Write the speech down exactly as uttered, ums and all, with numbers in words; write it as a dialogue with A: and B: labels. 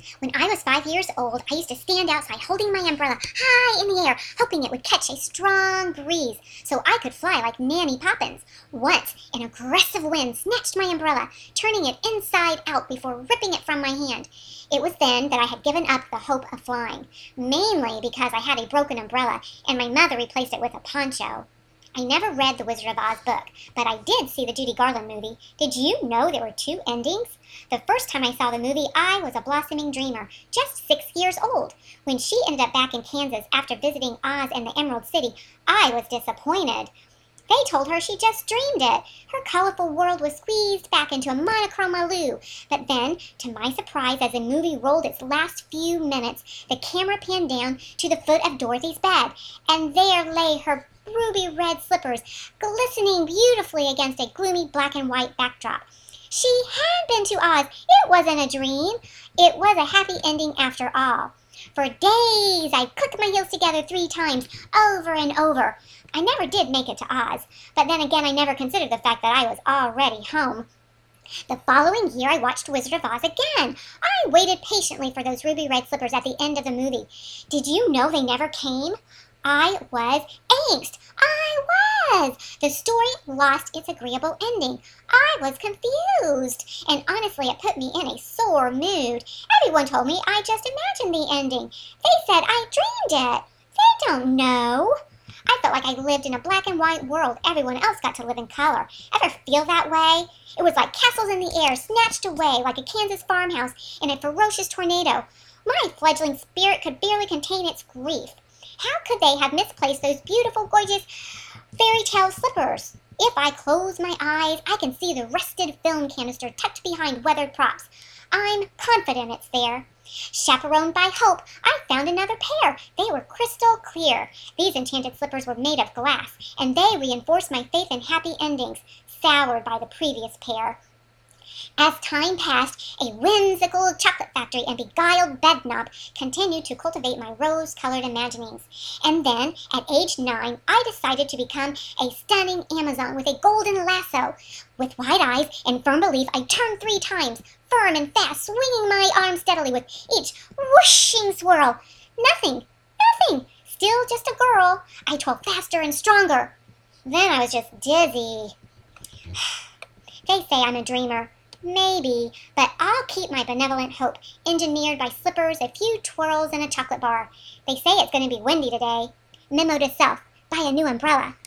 A: When I was five years old, I used to stand outside holding my umbrella high in the air, hoping it would catch a strong breeze so I could fly like Nanny Poppins. Once, an aggressive wind snatched my umbrella, turning it inside out before ripping it from my hand. It was then that I had given up the hope of flying, mainly because I had a broken umbrella and my mother replaced it with a poncho. I never read the Wizard of Oz book, but I did see the Judy Garland movie. Did you know there were two endings? The first time I saw the movie, I was a blossoming dreamer, just six years old. When she ended up back in Kansas after visiting Oz and the Emerald City, I was disappointed. They told her she just dreamed it. Her colorful world was squeezed back into a monochrome allure. But then, to my surprise, as the movie rolled its last few minutes, the camera panned down to the foot of Dorothy's bed, and there lay her ruby red slippers, glistening beautifully against a gloomy black and white backdrop. She had been to Oz. It wasn't a dream. It was a happy ending after all. For days, I clicked my heels together three times, over and over. I never did make it to Oz, but then again I never considered the fact that I was already home. The following year I watched Wizard of Oz again. I waited patiently for those ruby red slippers at the end of the movie. Did you know they never came? I was angst. I was. The story lost its agreeable ending. I was confused, and honestly it put me in a sore mood. Everyone told me I just imagined the ending. They said I dreamed it. They don't know. I felt like I lived in a black and white world. Everyone else got to live in color. Ever feel that way? It was like castles in the air, snatched away like a Kansas farmhouse in a ferocious tornado. My fledgling spirit could barely contain its grief. How could they have misplaced those beautiful, gorgeous fairy tale slippers? If I close my eyes, I can see the rusted film canister tucked behind weathered props. I'm confident it's there. Chaperoned by hope, I found another pair. They were crystal clear. These enchanted slippers were made of glass, and they reinforced my faith in happy endings, soured by the previous pair. As time passed, a whimsical chocolate factory and beguiled bedknob continued to cultivate my rose-colored imaginings. And then, at age nine, I decided to become a stunning Amazon with a golden lasso. With wide eyes and firm belief, I turned three times, firm and fast, swinging my arms steadily with each whooshing swirl. Nothing, nothing, still just a girl. I twirled faster and stronger. Then I was just dizzy. They say I'm a dreamer. Maybe, but I'll keep my benevolent hope, engineered by slippers, a few twirls, and a chocolate bar. They say it's going to be windy today. Memo to self, buy a new umbrella.